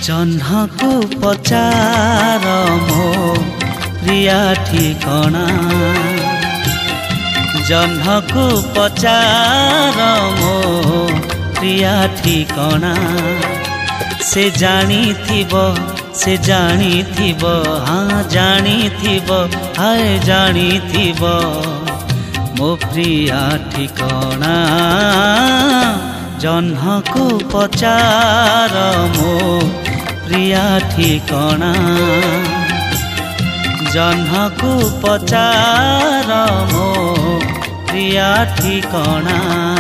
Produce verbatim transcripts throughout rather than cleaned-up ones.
जह्नको पचार मो प्रिया ठिकना जह्नको पचार मो प्रिया ठिकना से जानी थिबो से जानी थिबो हाँ जानी थिबो हाय जानी थिबो मो प्रिया ठिकना जह्नको पचार मो प्रिया ठिकना जह्नको पचार मो प्रिया ठिकना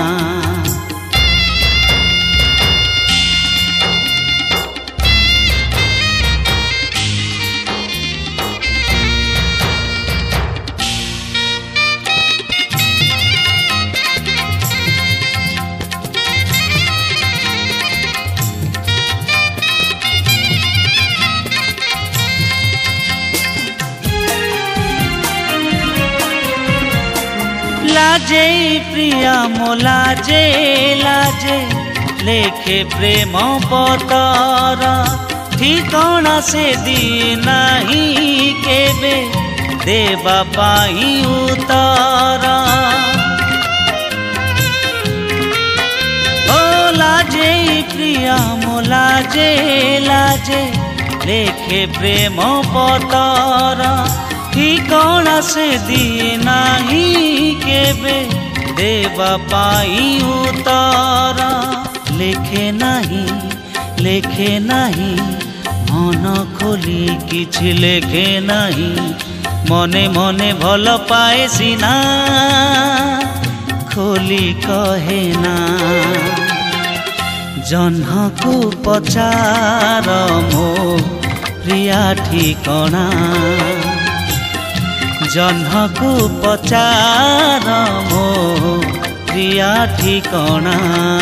लाजे प्रिया मो लाजे लाजे लेखे प्रेम पतर ठिकना से दिए नहीं केबे देवा पाई उतर ओ लाजे प्रिया मो लाजे लाजे लेखे प्रेम पतर ठिकना से दिए नहीं केबे देवा पाई उतर लेखे नहीं लेखे नहीं मन खोली किछि लेखे नहीं मने मने भल पाए सिना खोली कहे ना जह्नको पचार मो प्रिया ठिकना जह्नको पचार मो प्रिया ठिकना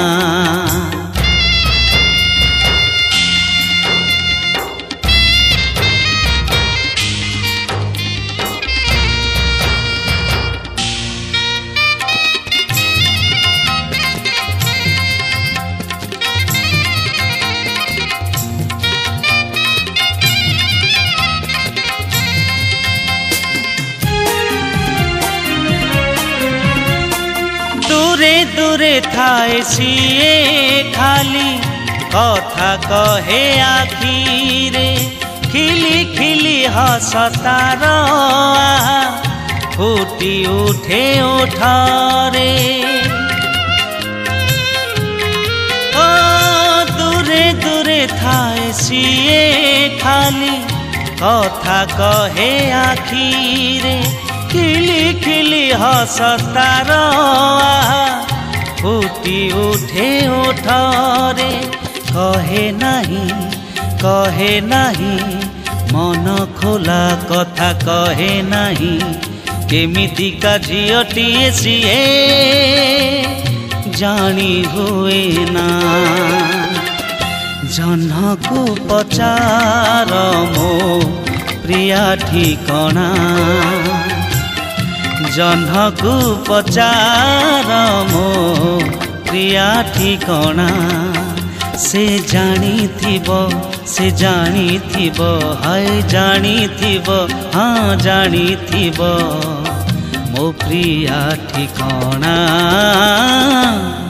दूरे दूरे थाए सिए खाली कथा कहे आखिरे खिली खिली हसतार फुटी उठे ओठरे ओ दूरे दूरे थाए सिए खाली कथा कहे आखिरे खिली खिली हसतार फुटी उठे ओठरे कहे नहीं कहे नहीं मन खोला कथा कहे नहीं केमितिका झियटीए सिए जानी हुए ना जह्नको पचार मो प्रिया ठिकना जह्नको पचार मो प्रिया ठिकना से जानी थिबो से जानी थिबो हाय जानी थिबो हाँ जानी थिबो मो प्रिया ठिकना।